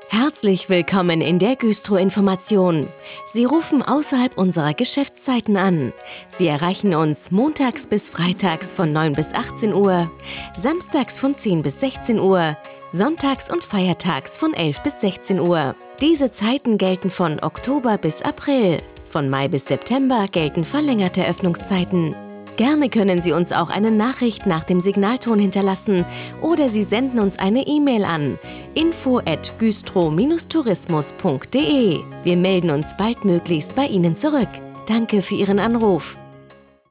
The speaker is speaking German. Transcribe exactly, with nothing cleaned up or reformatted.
Herzlich willkommen in der Güstrow-Information. Sie rufen außerhalb unserer Geschäftszeiten an. Sie erreichen uns montags bis freitags von neun bis achtzehn Uhr, samstags von zehn bis sechzehn Uhr, sonntags und feiertags von elf bis sechzehn Uhr. Diese Zeiten gelten von Oktober bis April. Von Mai bis September gelten verlängerte Öffnungszeiten. Gerne können Sie uns auch eine Nachricht nach dem Signalton hinterlassen oder Sie senden uns eine E-Mail an info at güstrow tourismus punkt de. Wir melden uns baldmöglichst bei Ihnen zurück. Danke für Ihren Anruf.